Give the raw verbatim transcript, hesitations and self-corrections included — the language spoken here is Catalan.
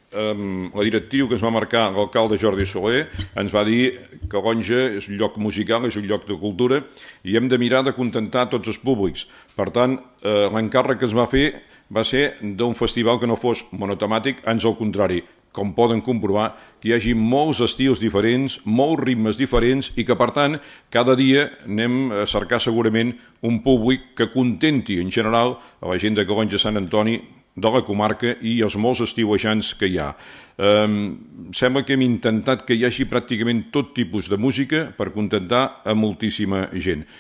la directriu que es va marcar l'alcalde Jordi Soler ens va dir que Calonge és un lloc musical, és un lloc de cultura i hem de mirar de contentar tots els públics. Per tant, l'encàrrec que es va fer va ser d'un festival que no fos monotemàtic, ans al contrari, com poden comprovar, que hi hagi molts estils diferents, molts ritmes diferents i que, per tant, cada dia anem a cercar segurament un públic que contenti, en general, a la gent de Calonge Sant Antoni, de la comarca i els molts estiuejants que hi ha. Sembla que hem intentat que hi hagi pràcticament tot tipus de música per contentar a moltíssima gent.